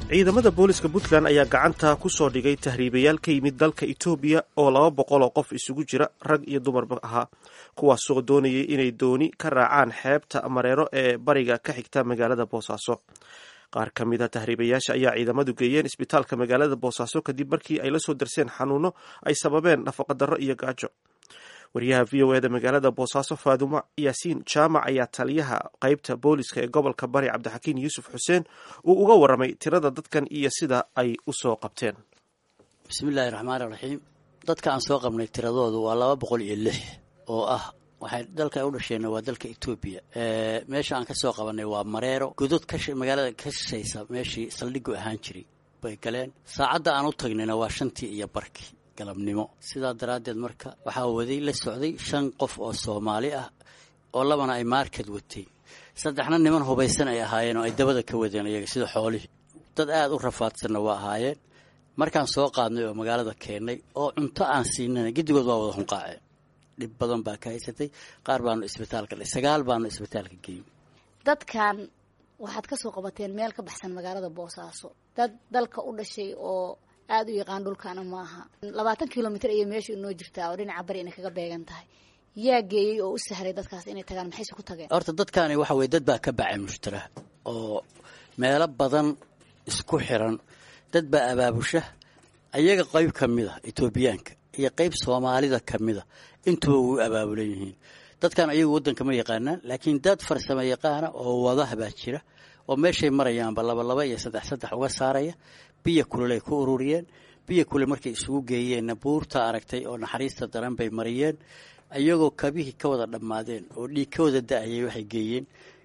ciidamada booliska Puntland ayaa gacanta ku soo dhigay tahriibayaal ka yimid dalka Itoobiya oo 200 oo qof isugu jira rag iyo dumarba ahaa kuwaas oo doonayay inay dooni ka raacaan xeebta Mareero ee bariga ka xigta magaalada Boosaaso. qaar ka mid ah tahriibayaasha ayaa ciidamadu geeyeen isbitaalka magaalada Boosaaso kadib markii ay la soo darseen xanuuno ay sababeen nafaqo darro iyo gaajo. wariyaha VOA da magaalada Boosaaso Faadumo Yaasiin Jaamac ayaa taliyaha qaybta booliska ee gobolka Bari Cabdixakiin Yuusuf Xuseen uu uga waramay tirada dadkan iyo sida ay u soo qabteen. Bismillahir Rahmaanir Rahiim. Dadka aan soo qabnay tiradoodu waa 206 oo ah waxay dalka u dhasheen waa dalka Itoobiya. Meesha aan ka soo qabanay waa Mareero, gudud ka magaalada ka shaqeysa meeshii saldhigu ahaan jiray bay galeen. Saacada aan u tagnayna waa 5:15 galabnimo. Sidaa daraadeed marka waxaa waday la socday 5 qof oo Soomaali ah oo labana ay market watay. Saddexna niman hubaysan ay ahaayeen oo ay dabada ka wadeen iyaga sida xoolihii. Dad aad u rafaadsan waa ahaayeen. Markaan soo qaadnay oo magaalada keenay oo cunto aan siinay gidigood waa wada hunqaaceen. Dib badan baa ka haysatay. Qaar baan isbitaalka dhigay. 9 baan isbitaalka geeyay. Dadkan waxaad ka soo qabateen meel ka baxsan magaalada Boosaaso. Dad dalka u dhashay oo aad u yaqaan dhulkaana maaha 20 kilomitir ay meesha inoo jirtaa oo dhinaca bari inay kaga beegan tahay yaa geeyay oo u sahray dadkaas inay tagaan maxay ku tageen horta dadkaani waxa way dad baa ka bacay mushtara oo meelo badan isku xiran dad baa abaabusha ayaga qayb kamid ah Itoobiyaanka iyo qayb Soomaalida kamid ah intuu u abaabulan yihiin dadkan ayagu wadanka ma yaqaanaan laakiin dad farsamo yaqaan oo wadaha baa jira oo meeshay marayaan laba iyo saddex uga saaraya biyo kulay ku ururiyeen biyo kulay markay isugu geeyeen buurta aragtay oo naxariista daran bay mariyeen ayagoo kabihii ka wada dhamaadeen oo dhiigkooda daayay waxay geeyeen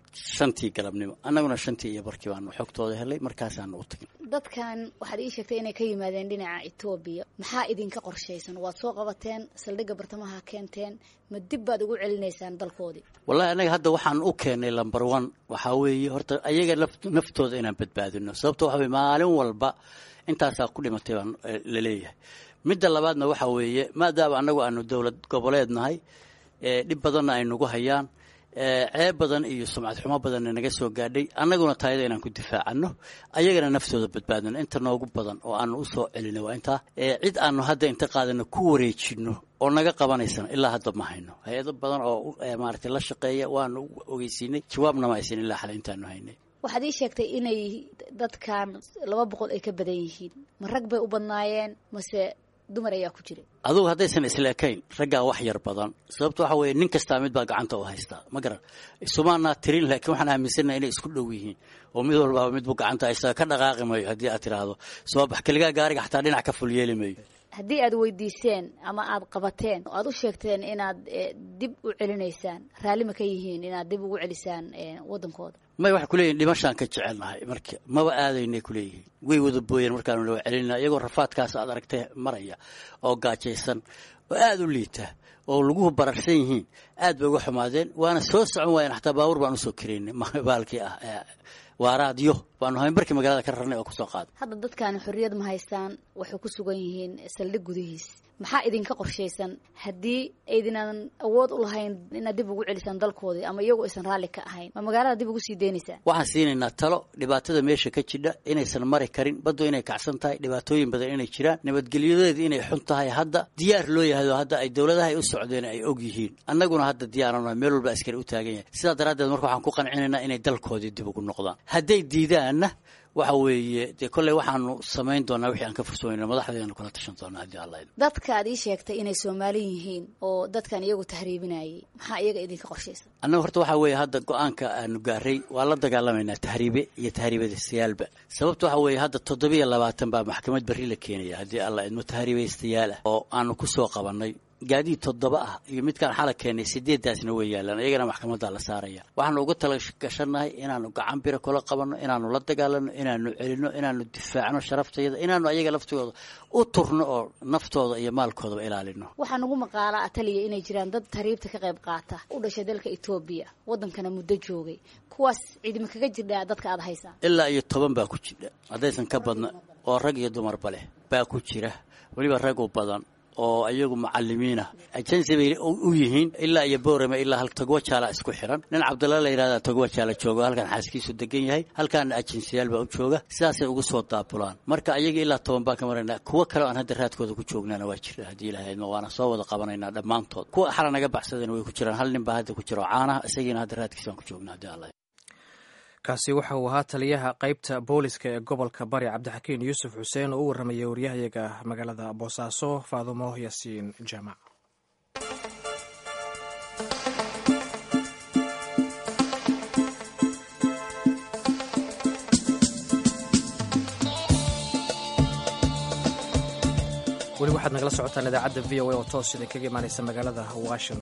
5 galabnimo annaguna 5:15 baan xogtooda helay markaas aan u tagnay dadkan waxaad ii sheegtay inay ka yimaadeen dhinaca Itoobiya maxaa idinka qorshaysan waad soo qabateen saldhigga bartamaha keenteen ma dib baad ugu celinaysaan dalkoodii wallahi anaga hadda waxaan u keenay number 1 waxa weeye horta ayaga naftooda inaan badbaadino sababtoo waxa maalin walba intaas ku dhimatay baan la leeyahay midda labaadna waxa weeye maadaama anagu aanu dawlad goboleednahay dib badan ay nagu hayaan ceeb badan iyo sumcad xumo badan naga soo gaadhay annaguna taayada inaan ku difaacano ayagana naftooda badbaadino inta noogu badan oo aan u soo celinay waa inta cid aanu hadda inta qaadano ku wareejino oo naga qabanaysan ilaa hadda ma hayno hay'ado badan oo maartay la shaqeeya waan ogeysiinay jawaabna ma aysan ilaa xal intaanu haynay waxaad ii sheegtay inay dadkan 200 ay ka badan yihiin ma rag bay u badnaayeen mase dumar ayaa ku jiray adoo hadaysan isleekayn ragga wax yar badan sababtoo waxa weeye nin kasta mid baa gacanta u haysta ma garan Soomaana tirin laakiin waxaan aaminsanahay inay isku dhow yihiin oo mid walba mid buu gacanta haysta ka dhaqaaqi maayo hadii aad tiraahdo soo bax kaliya gaariga xataa dhinac ka ful yeelimayo haddii aad weydiiseen ama aad qabateen oo aad u sheegteen inaad dib u celinaysaan raali ma ka yihiin inaad dib ugu celisaan wadankooda ma wax ku leeyahay dhimashaan ka jecelnahay markii maba aadaynay ku leeyahay way wada booyeen markaan loo celinaa iyagoo rafaadkaas aad aragtay maraya oo gaajaysan oo aad u liita oo lagu bararsan yihiin aad bay uga xumaadeen waana soo socon waayeen xataa baawur baan u soo kareynay baalkii ah waaraadiyo baanu hayn barkii magaalada ka rarnay oo ku soo qaad hadda dadkan xurriyad ma haystaan waxay ku sugan yihiin saldhig gudihiis maxaa idinka qorshaysan haddii aydinan awood u lahayn inaad dib ugu celisaan dalkoodii ama iyagu aysan raali ka ahayn ma magaalada dib ugu sii deynaysaa waxaan siinaynaa talo dhibaatada meesha ka jidha inaysan mari karin baddo inay kacsan tahay dhibaatooyin badan inay jiraan nabadgelyadeedu inay xun tahay hadda diyaar loo yahay hadda ay dawladaha ay u socdeen ay og yihiin annaguna hadda diyaaranahay meel walba askari u taagan yahay sidaa daraadeed marka waxaan ku qancinaynaa inay dalkoodii dib ugu noqdaan hadday diidaanna waxa weeye de kolley waxaanu samayn doonaa wixii aan ka fursoonay madaxdeena kula tashan doonaa hadii Allah dadka aad ii sheegtay inay Soomaali yihiin oo dadkan iyagu tahriibinayay maxaa iyaga idinka qorshaysan annaga horta waxa weeye hadda go'aanka aanu gaaray waa la dagaalamayna tahriibe iyo tahriibada siyaalba sababtu waxa weeye hadda 720 baa maxkamad bari la keenaya hadii Allah idmo tahriibeystayaal oo aanu ku soo qabanay gaadi 7 ah iyo midkaan xalay keenay 8daasna way yaalaan ayagana maxkamadda la saaraya waxaan ugu talashanahay inaanu gacan biro kala qabanno inaanu la dagaalano inaanu celino inaanu difaacno sharaftayada inaanu ayaga laftooda u turno oo naftooda iyo maalkooda ilaalino waxaan ugu maqaalaa taliya inay jiraan dad tahriibta ka qayb qaata u dhashay dalka Itoobiya wadankana muddo joogay kuwaas ciidama kaga jira dadka aad haysaan ilaa iyo 10 baa ku jira hadaysan ka badna oo rag iyo dumar bale baa ku jira waliba rag u badan oo iyagu macallimiina agency bay u yihiin ilaa iyo Boorama ilaa hal Togwa Jaala isku xiran nin Cabdulla la yiraahdo Togwa Jaala joogo halkan xaaskiisu degan yahay halkan agencyal baa u jooga sidaasay ugu soo daabulaan marka iyaga ilaa 10 baa ka marayna kuwa kale aan hadda raadkooda ku joognana waa jira hadii ilaahay ma waana soo wada qabanaynaa dhamaantood kuwa xara naga baxsadeen way ku jiraan hal nin baa hadda ku jiro caana isagiina hadda raadkiisa ku joognaa hadii Allah kaasi waxa uu ahaa taliyaha qaybta booliska ee gobolka Bari Cabdixakiin Yuusuf Xuseen oo u waramayay wariyahayaga magaalada Boosaaso Faadumo Yaasiin Jaamac. weli waxaad nagala socotaan idaacadda VOA oo toos idinkaga imaanaysa magaalada Washington.